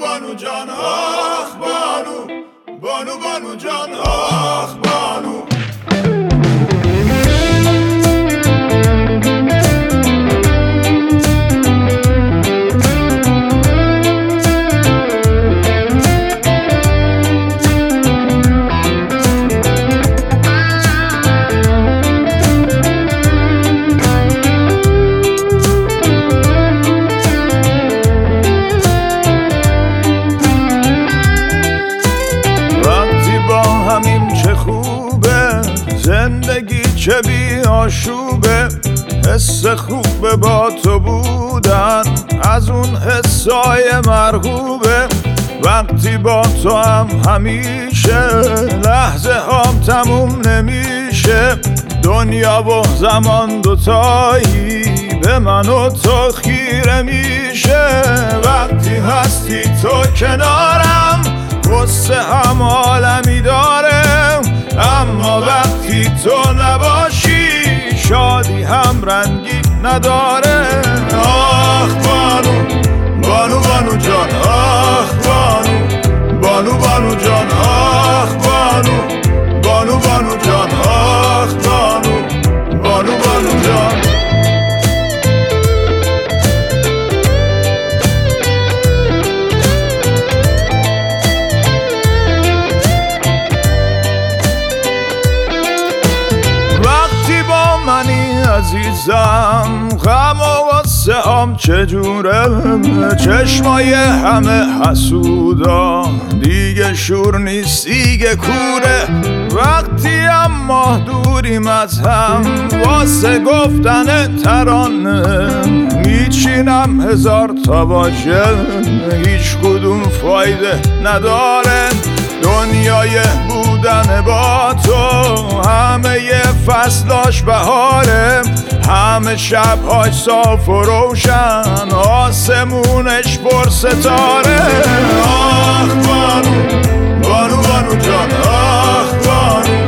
بانو جان آخ بانو، بانو بانو جان آخ بانو. زندگی چه بی آشوبه، حس خوبه با تو بودن از اون حسای مرغوبه. وقتی با تو هم همیشه لحظه هم تموم نمیشه. دنیا و زمان دوتایی به من و تو خیره میشه. وقتی هستی تو کنارم قصه هم عالمی داره، اما وقتی تو نباشی شادی هم رنگی نداره. آخ بانو، بانو بانو جان آخ بانو، بانو بانو جان آخ بانو، بانو بانو جان آخ بانو، بانو بانو جان. عزیزم غم و غصه هم چجوره، چشمای همه حسودا دیگه شور نیست دیگه کوره. وقتی هم ما دوریم از هم واسه گفتن ترانه میچینم هزار تا واژه، هیچ کدوم فایده نداره. دنیای بودن با تو همه فصلاش بهاره، همه شبهاش صاف و روشن آسمونش پر ستاره. آخ بانو، بانو بانو جان آخ بانو،